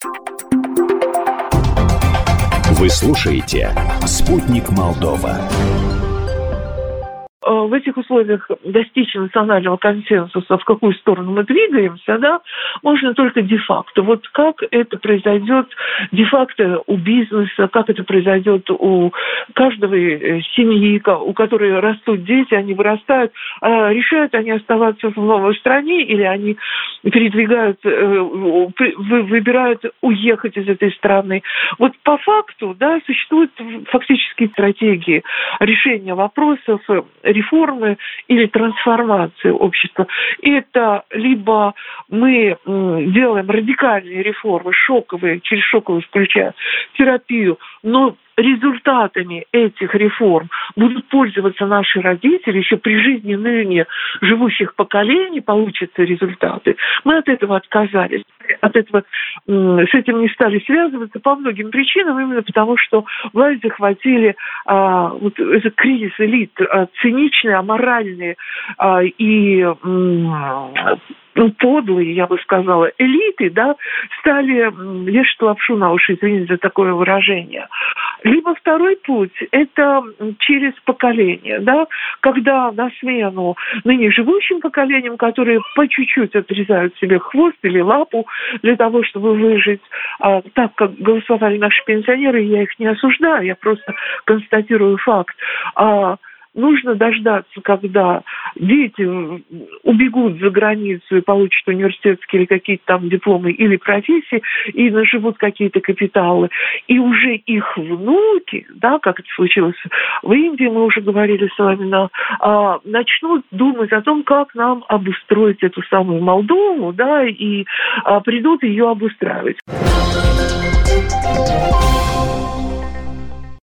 Вы слушаете «Спутник Молдова». В этих условиях достичь национального консенсуса, в какую сторону мы двигаемся, да, можно только де-факто. Вот как это произойдет де-факто у бизнеса, как это произойдет у каждого семьи, у которой растут дети, они вырастают, решают они оставаться в новой стране или они выбирают уехать из этой страны. Вот по факту, да, существуют фактически стратегии решения вопросов, реформы или трансформации общества. Это либо мы делаем радикальные реформы, шоковые, через шоковую включая терапию, но результатами этих реформ будут пользоваться наши родители, еще при жизни ныне живущих поколений получатся результаты. Мы от этого отказались. От этого, с этим не стали связываться по многим причинам, именно потому, что власть захватили вот этот кризис элит, циничные, аморальные и подлые, я бы сказала, элиты, да, стали вешать лапшу на уши, извините за такое выражение. Либо второй путь – это через поколение, да, когда на смену ныне живущим поколениям, которые по чуть-чуть отрезают себе хвост или лапу для того, чтобы выжить, так как голосовали наши пенсионеры, я их не осуждаю, я просто констатирую факт. Нужно дождаться, когда дети убегут за границу и получат университетские или какие-то там дипломы или профессии, и наживут какие-то капиталы. И уже их внуки, да, как это случилось в Индии, мы уже говорили с вами, начнут думать о том, как нам обустроить эту самую Молдову, да, и придут ее обустраивать.